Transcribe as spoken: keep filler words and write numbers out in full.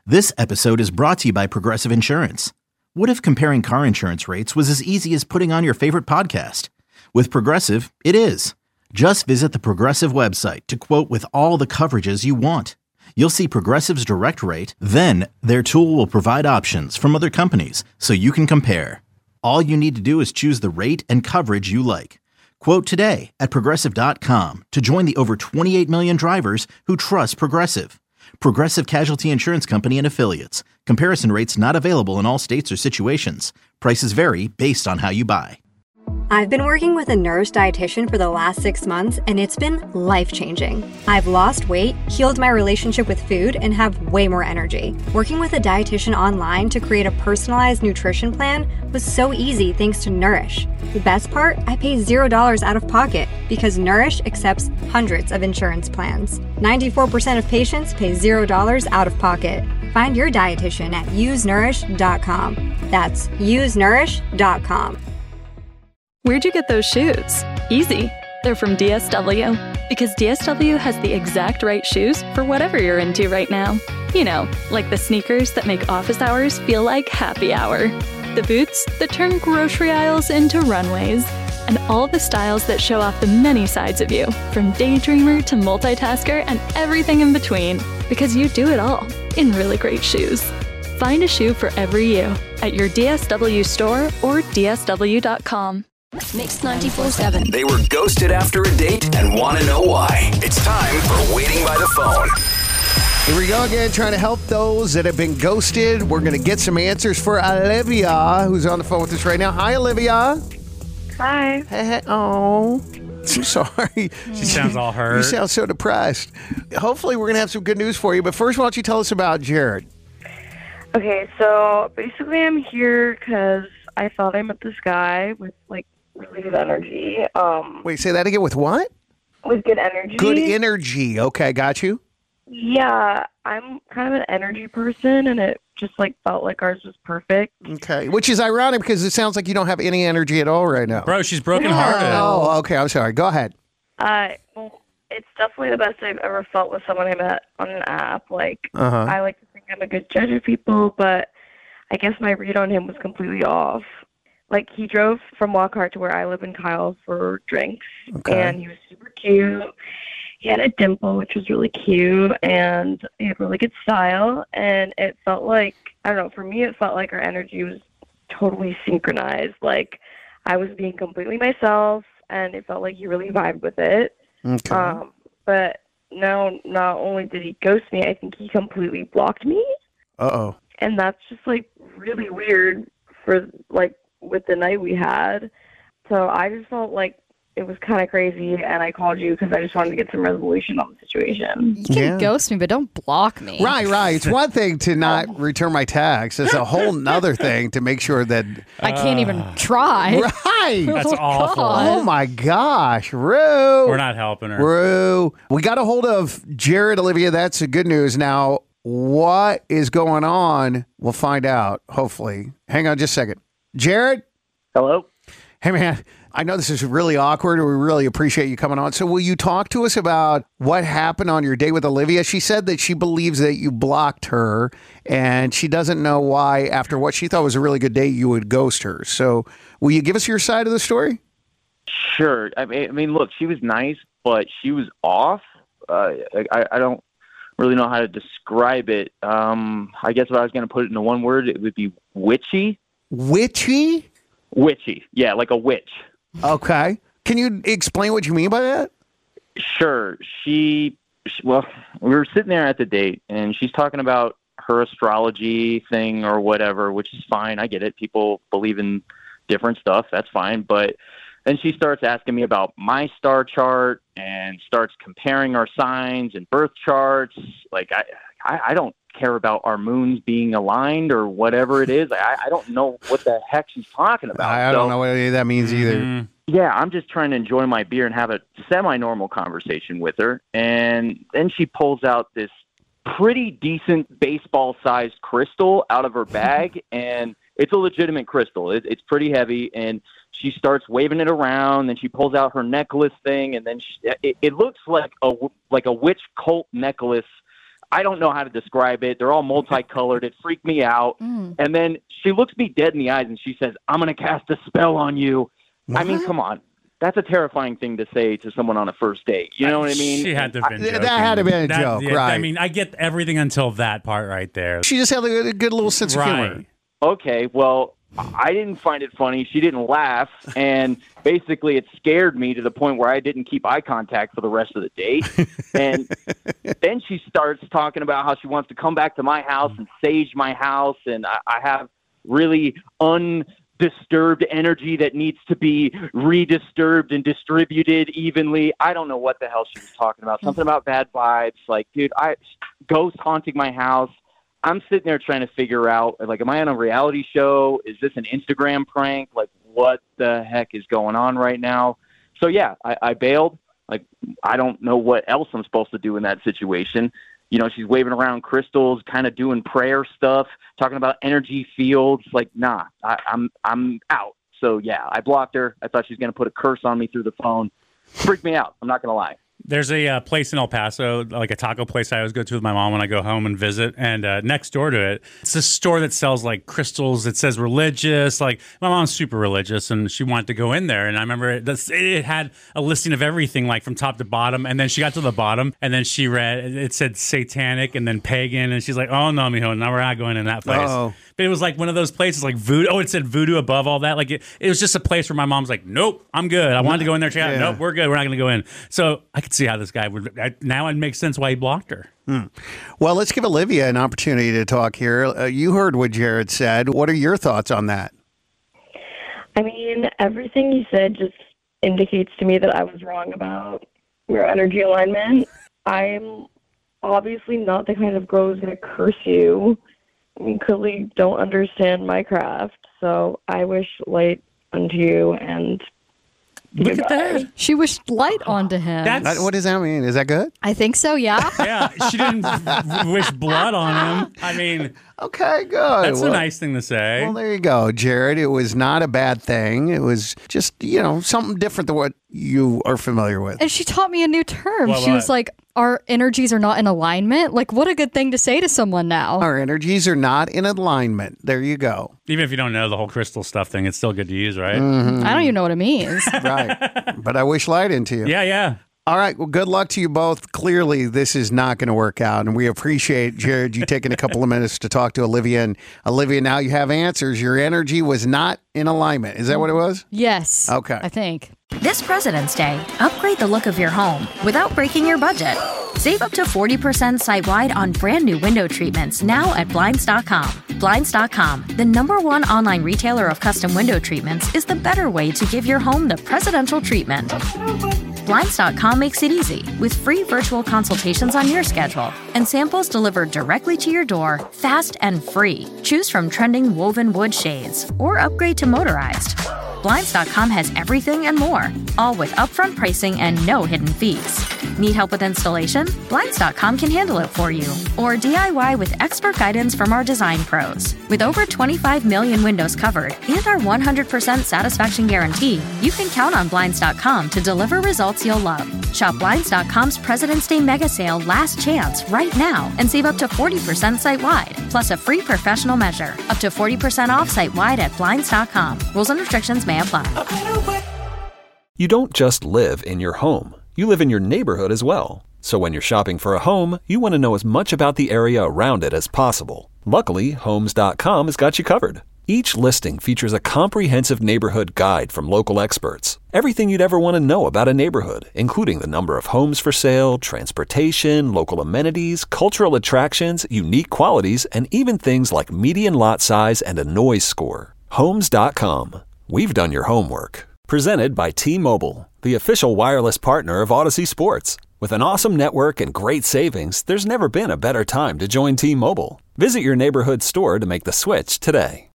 This episode is brought to you by Progressive Insurance. What if comparing car insurance rates was as easy as putting on your favorite podcast? With Progressive, it is. Just visit the Progressive website to quote with all the coverages you want. You'll see Progressive's direct rate, then their tool will provide options from other companies so you can compare. All you need to do is choose the rate and coverage you like. Quote today at progressive dot com to join the over twenty-eight million drivers who trust Progressive. Progressive Casualty Insurance Company and Affiliates. Comparison rates not available in all states or situations. Prices vary based on how you buy. I've been working with a Nourish dietitian for the last six months, and it's been life-changing. I've lost weight, healed my relationship with food, and have way more energy. Working with a dietitian online to create a personalized nutrition plan was so easy thanks to Nourish. The best part? I pay zero dollars out of pocket because Nourish accepts hundreds of insurance plans. ninety-four percent of patients pay zero dollars out of pocket. Find your dietitian at use nourish dot com. That's use nourish dot com. Where'd you get those shoes? Easy. They're from D S W. Because D S W has the exact right shoes for whatever you're into right now. You know, like the sneakers that make office hours feel like happy hour. The boots that turn grocery aisles into runways. And all the styles that show off the many sides of you, from daydreamer to multitasker and everything in between. Because you do it all in really great shoes. Find a shoe for every you at your D S W store or D S W dot com. Mix ninety-four seven. They were ghosted after a date and want to know why. It's time for Waiting by the Phone. Here we go again, trying to help those that have been ghosted. We're going to get some answers for Olivia, who's on the phone with us right now. Hi, Olivia. Hi. Hey, hey. Oh, I'm sorry. She sounds all hurt. You sound so depressed. Hopefully, we're going to have some good news for you. But first, why don't you tell us about Jared? Okay, so basically I'm here because I thought I met this guy with, like, really good energy. Um, Wait, say that again. With what? With good energy. Good energy. Okay, got you. Yeah, I'm kind of an energy person, and it just, like, felt like ours was perfect. Okay, which is ironic because it sounds like you don't have any energy at all right now. Bro, she's brokenhearted. Oh, okay. I'm sorry. Go ahead. Uh, well, it's definitely the best I've ever felt with someone I met on an app. Like, Uh-huh. I like to think I'm a good judge of people, but I guess my read on him was completely off. Like, he drove from Lockhart to where I live in Kyle for drinks, Okay. and he was super cute. He had a dimple, which was really cute, and he had really good style, and it felt like, I don't know, for me it felt like our energy was totally synchronized. Like, I was being completely myself, and it felt like he really vibed with it. Okay. Um, but now, not only did he ghost me, I think he completely blocked me, Uh-oh. and that's just, like, really weird for, like, with the night we had. So I just felt like it was kind of crazy, and I called you because I just wanted to get some resolution on the situation. You can Yeah. ghost me, but don't block me. Right, right. It's one thing to not return my text. It's a whole nother thing to make sure that... I can't even try. Right. That's Oh, awful. God. Oh, my gosh. Rue. We're not helping her. Rue. We got a hold of Jared, Olivia. That's the good news. Now, what is going on? We'll find out, hopefully. Hang on just a second. Jared? Hello? Hey, man, I know this is really awkward. We really appreciate you coming on. So will you talk to us about what happened on your date with Olivia? She said that she believes that you blocked her, and she doesn't know why, after what she thought was a really good date, you would ghost her. So will you give us your side of the story? Sure. I mean, I mean, look, she was nice, but she was off. Uh, I, I don't really know how to describe it. Um, I guess if I was going to put it into one word, it would be witchy. Witchy? Witchy. Yeah, like a witch. Okay. Can you explain what you mean by that? Sure. She, she, well, we were sitting there at the date, and she's talking about her astrology thing or whatever, which is fine. I get it. People believe in different stuff. That's fine. But then she starts asking me about my star chart and starts comparing our signs and birth charts. Like, I, I, I don't care about our moons being aligned or whatever it is. I, I don't know what the heck she's talking about. I don't so, know what any of that means either. Mm-hmm. Yeah, I'm just trying to enjoy my beer and have a semi-normal conversation with her. And then she pulls out this pretty decent baseball-sized crystal out of her bag, and it's a legitimate crystal. It, it's pretty heavy, and she starts waving it around. Then she pulls out her necklace thing, and then she, it, it looks like a like a witch cult necklace. I don't know how to describe it. They're all multicolored. It freaked me out. Mm. And then she looks me dead in the eyes and she says, I'm going to cast a spell on you. What? I mean, come on. That's a terrifying thing to say to someone on a first date. You know what I mean? She had to have been I- joking. that had to have been a That- joke, yeah, right. I mean, I get everything until that part right there. She just had a good, a good little sense of Right. humor. Okay, well, I didn't find it funny. She didn't laugh. And basically it scared me to the point where I didn't keep eye contact for the rest of the date. And then she starts talking about how she wants to come back to my house and sage my house. And I, I have really undisturbed energy that needs to be redisturbed and distributed evenly. I don't know what the hell she was talking about. Something about bad vibes. Like, dude, I ghost haunting my house. I'm sitting there trying to figure out, like, am I on a reality show? Is this an Instagram prank? Like, what the heck is going on right now? So, yeah, I, I bailed. Like, I don't know what else I'm supposed to do in that situation. You know, she's waving around crystals, kind of doing prayer stuff, talking about energy fields. Like, nah, I, I'm I'm out. So, yeah, I blocked her. I thought she was going to put a curse on me through the phone. Freaked me out. I'm not going to lie. There's a uh, place in El Paso, like a taco place I always go to with my mom when I go home and visit. And uh, next door to it, it's a store that sells like crystals. It says religious. Like my mom's super religious and she wanted to go in there. And I remember it, this, it had a listing of everything like from top to bottom. And then she got to the bottom and then she read, it said satanic and then pagan. And she's like, oh no, mijo, no, we're not going in that place. Uh-oh. But it was like one of those places like voodoo. Oh, it said voodoo above all that. Like it, it was just a place where my mom's like, nope, I'm good. I wanted to go in there. Check Yeah. out. Nope, we're good. We're not going to go in. So I could see how this guy would. I, now it makes sense why he blocked her. Hmm. Well, let's give Olivia an opportunity to talk here. Uh, you heard what Jared said. What are your thoughts on that? I mean, everything you said just indicates to me that I was wrong about your energy alignment. I'm obviously not the kind of girl who's going to curse you. You clearly don't understand my craft, so I wish light unto you and Look at that. She wished light onto him. That's- What does that mean? Is that good? I think so, yeah. Yeah, she didn't v- wish blood on him. I mean, Okay, good. that's well, a nice thing to say. Well, there you go, Jared. It was not a bad thing. It was just, you know, something different than what you are familiar with. And she taught me a new term. What, she was what? like, our energies are not in alignment. Like, what a good thing to say to someone now. Our energies are not in alignment. There you go. Even if you don't know the whole crystal stuff thing, it's still good to use, right? Mm-hmm. I don't even know what it means. Right. But I wish light into you. Yeah, yeah. All right. Well, good luck to you both. Clearly, this is not going to work out. And we appreciate, Jared, you taking a couple of minutes to talk to Olivia. And Olivia, now you have answers. Your energy was not in alignment. Is that what it was? Yes. Okay. I think. This President's Day, upgrade the look of your home without breaking your budget. Save up to forty percent site-wide on brand new window treatments now at Blinds dot com. Blinds dot com, the number one online retailer of custom window treatments, is the better way to give your home the presidential treatment. Blinds dot com makes it easy with free virtual consultations on your schedule and samples delivered directly to your door, fast and free. Choose from trending woven wood shades or upgrade to motorized. Blinds dot com has everything and more, all with upfront pricing and no hidden fees. Need help with installation? Blinds dot com can handle it for you. Or D I Y with expert guidance from our design pros. With over twenty-five million windows covered and our one hundred percent satisfaction guarantee, you can count on Blinds dot com to deliver results you'll love. Shop Blinds dot com's President's Day Mega Sale Last Chance right now and save up to forty percent site-wide, plus a free professional measure. Up to forty percent off site-wide at Blinds dot com. Rules and restrictions may apply. You don't just live in your home. You live in your neighborhood as well. So when you're shopping for a home, you want to know as much about the area around it as possible. Luckily, Homes dot com has got you covered. Each listing features a comprehensive neighborhood guide from local experts. Everything you'd ever want to know about a neighborhood, including the number of homes for sale, transportation, local amenities, cultural attractions, unique qualities, and even things like median lot size and a noise score. Homes dot com. We've done your homework. Presented by T-Mobile, the official wireless partner of Odyssey Sports. With an awesome network and great savings, there's never been a better time to join T-Mobile. Visit your neighborhood store to make the switch today.